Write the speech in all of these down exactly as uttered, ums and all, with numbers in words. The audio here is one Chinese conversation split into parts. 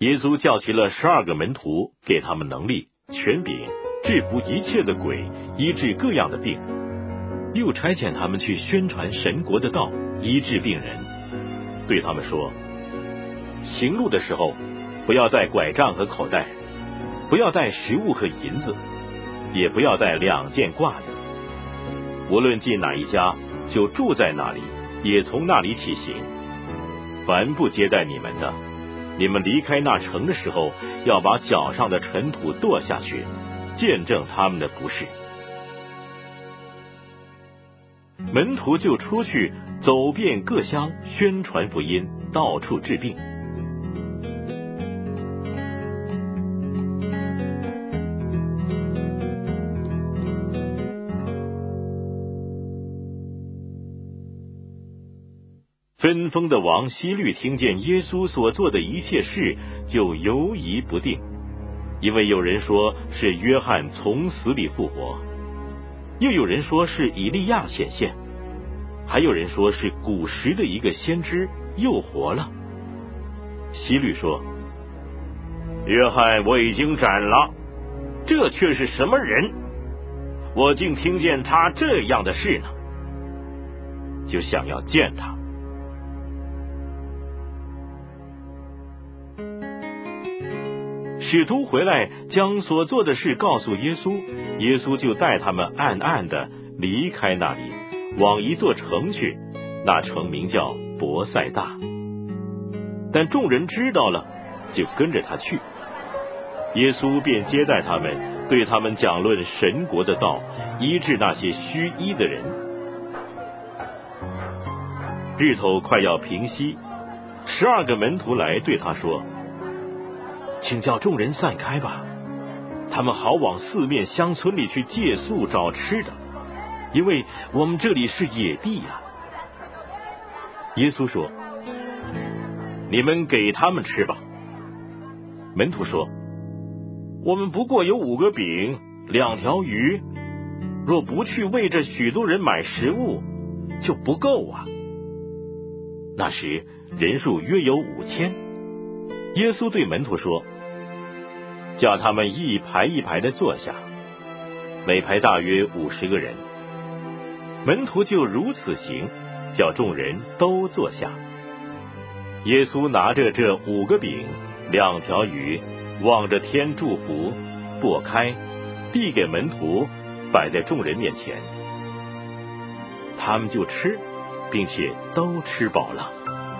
耶稣叫齐了十二个门徒，给他们能力、权柄，制服一切的鬼，医治各样的病，又差遣他们去宣传神国的道，医治病人。对他们说，行路的时候，不要带拐杖和口袋，不要带食物和银子，也不要带两件褂子。无论进哪一家，就住在那里，也从那里起行。凡不接待你们的，你们离开那城的时候，要把脚上的尘土跺下去，见证他们的不是。门徒就出去，走遍各乡，宣传福音，到处治病。分封的王希律听见耶稣所做的一切事，就犹疑不定，因为有人说是约翰从死里复活，又有人说是以利亚显现，还有人说是古时的一个先知又活了。希律说，约翰我已经斩了，这却是什么人？我竟听见他这样的事呢，就想要见他。使徒回来，将所做的事告诉耶稣，耶稣就带他们暗暗的离开那里，往一座城去，那城名叫伯赛大。但众人知道了，就跟着他去。耶稣便接待他们，对他们讲论神国的道，医治那些虚医的人。日头快要平息，十二个门徒来对他说，请叫众人散开吧，他们好往四面乡村里去借宿找吃的，因为我们这里是野地啊。耶稣说，你们给他们吃吧。门徒说，我们不过有五个饼，两条鱼，若不去为这许多人买食物，就不够啊。那时人数约有五千。耶稣对门徒说，叫他们一排一排的坐下，每排大约五十个人。门徒就如此行，叫众人都坐下。耶稣拿着这五个饼两条鱼，望着天祝福，擘开，递给门徒，摆在众人面前。他们就吃，并且都吃饱了，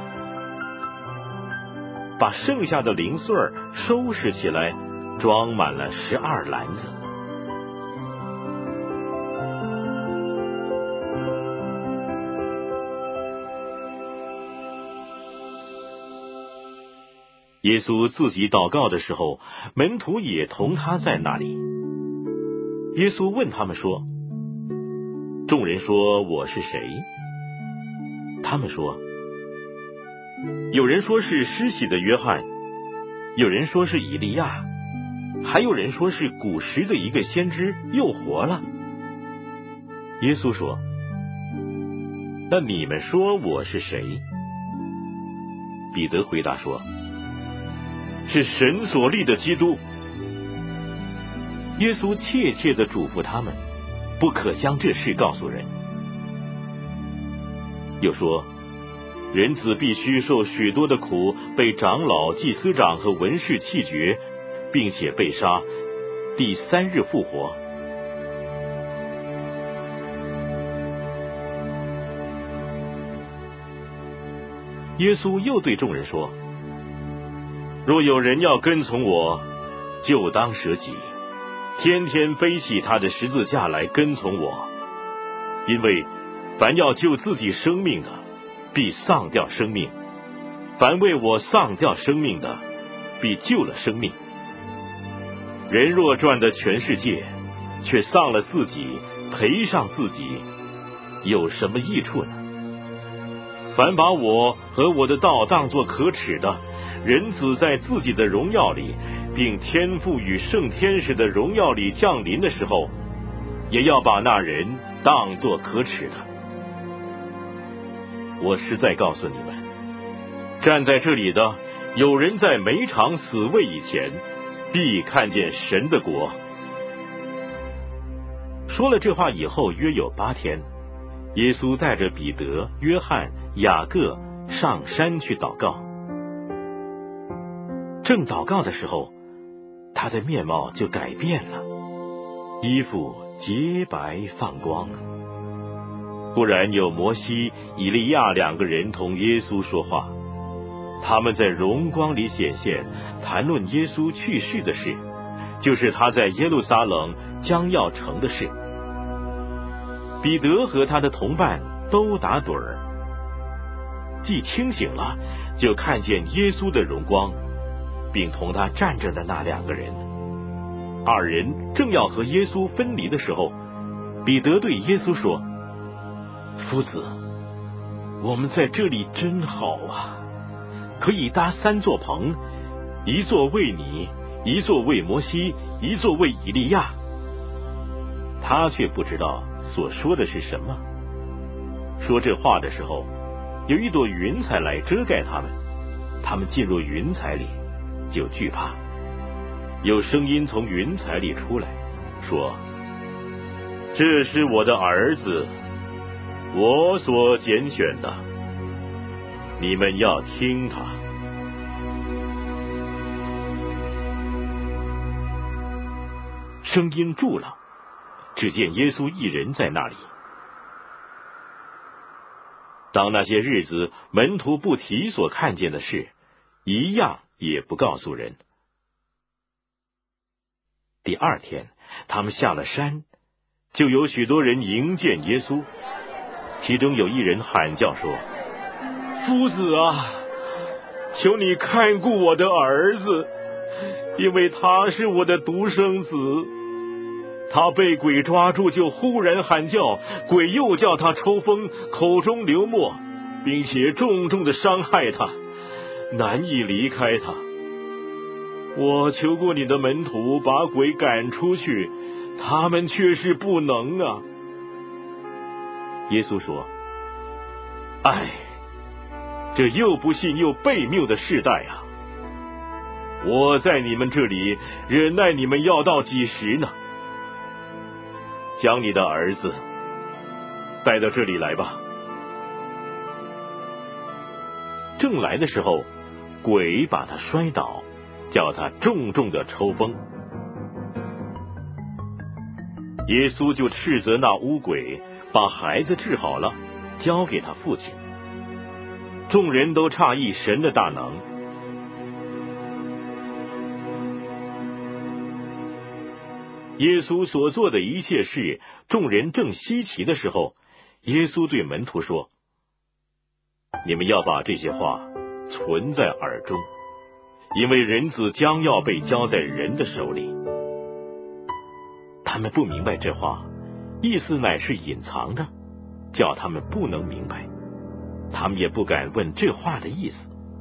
把剩下的零碎收拾起来，装满了十二篮子。耶稣自己祷告的时候，门徒也同他在那里。耶稣问他们说，众人说我是谁？他们说，有人说是施洗的约翰，有人说是以利亚，还有人说是古时的一个先知又活了。耶稣说，那你们说我是谁？彼得回答说，是神所立的基督。耶稣切切地嘱咐他们，不可将这事告诉人。又说，人子必须受许多的苦，被长老、祭司长和文士弃绝，并且被杀，第三日复活。耶稣又对众人说，若有人要跟从我，就当舍己，天天背起他的十字架来跟从我。因为凡要救自己生命的，必丧掉生命；凡为我丧掉生命的，必救了生命。人若赚得全世界，却丧了自己，赔上自己，有什么益处呢？凡把我和我的道当作可耻的，人子在自己的荣耀里，并天父与圣天使的荣耀里降临的时候，也要把那人当作可耻的。我实在告诉你们，站在这里的有人在每场死位以前，必看见神的国。说了这话以后，约有八天，耶稣带着彼得、约翰、雅各上山去祷告。正祷告的时候，他的面貌就改变了，衣服洁白放光。忽然有摩西、以利亚两个人同耶稣说话，他们在荣光里显现，谈论耶稣去世的事，就是他在耶路撒冷将要成的事。彼得和他的同伴都打盹儿，既清醒了，就看见耶稣的荣光，并同他站着的那两个人。二人正要和耶稣分离的时候，彼得对耶稣说：夫子，我们在这里真好啊，可以搭三座棚，一座为你，一座为摩西，一座为以利亚。他却不知道所说的是什么。说这话的时候，有一朵云彩来遮盖他们，他们进入云彩里，就惧怕。有声音从云彩里出来，说：这是我的儿子，我所拣选的，你们要听他。声音住了，只见耶稣一人在那里。当那些日子，门徒不提所看见的事，一样也不告诉人。第二天，他们下了山，就有许多人迎见耶稣。其中有一人喊叫说：夫子啊，求你看顾我的儿子，因为他是我的独生子。他被鬼抓住，就忽然喊叫，鬼又叫他抽风，口中流沫，并且重重的伤害他，难以离开他。我求过你的门徒把鬼赶出去，他们却是不能啊。耶稣说：唉，这又不信又悖谬的世代啊！我在你们这里忍耐你们要到几时呢？将你的儿子带到这里来吧。正来的时候，鬼把他摔倒，叫他重重的抽风。耶稣就斥责那污鬼，把孩子治好了，交给他父亲。众人都诧异神的大能。耶稣所做的一切事，众人正稀奇的时候，耶稣对门徒说：你们要把这些话存在耳中，因为人子将要被交在人的手里。他们不明白这话，意思乃是隐藏的，叫他们不能明白，他们也不敢问这话的意思。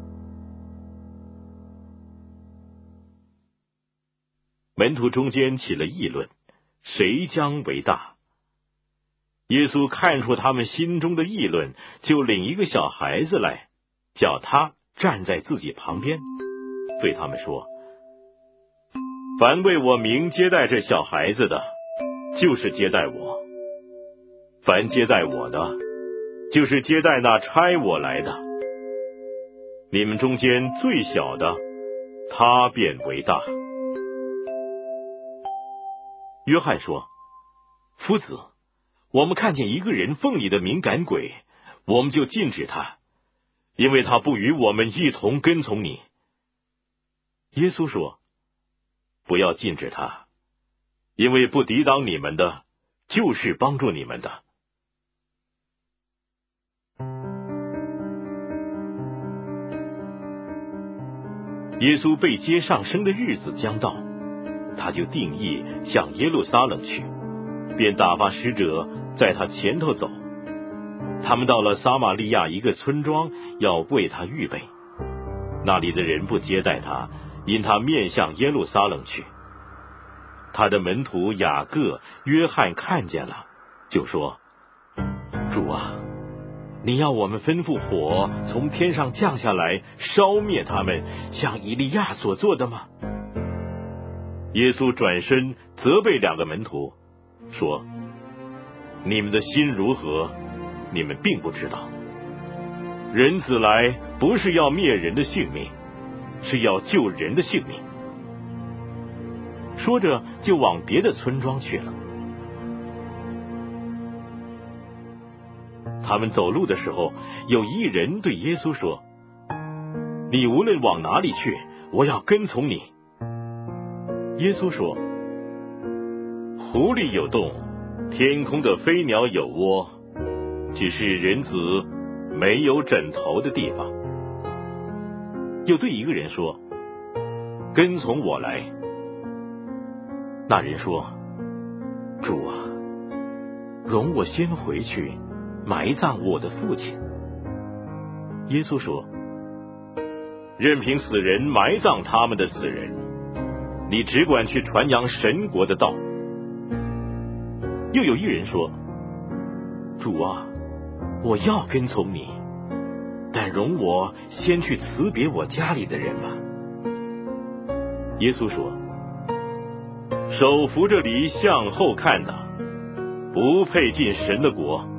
门徒中间起了议论，谁将为大？耶稣看出他们心中的议论，就领一个小孩子来，叫他站在自己旁边，对他们说：凡为我名接待这小孩子的，就是接待我；凡接待我的，就是接待那差我来的。你们中间最小的，他便为大。约翰说：夫子，我们看见一个人奉你的名赶鬼，我们就禁止他，因为他不与我们一同跟从你。耶稣说：不要禁止他，因为不抵挡你们的，就是帮助你们的。耶稣被接上升的日子将到，他就定义向耶路撒冷去，便打发使者在他前头走。他们到了撒玛利亚一个村庄，要为他预备。那里的人不接待他，因他面向耶路撒冷去。他的门徒雅各、约翰看见了，就说：主啊， 你要我们吩咐火从天上降下来，烧灭他们，像以利亚所做的吗？”耶稣转身责备两个门徒，说：“你们的心如何，你们并不知道。人子来不是要灭人的性命，是要救人的性命。”说着就往别的村庄去了。他们走路的时候，有一人对耶稣说：“你无论往哪里去，我要跟从你。”耶稣说：“狐狸有洞，天空的飞鸟有窝，只是人子没有枕头的地方。”又对一个人说：“跟从我来。”那人说：“主啊，容我先回去埋葬我的父亲。”耶稣说：“任凭死人埋葬他们的死人，你只管去传扬神国的道。”又有一人说：“主啊，我要跟从你，但容我先去辞别我家里的人吧。”耶稣说：“手扶着犁向后看的，不配进神的国。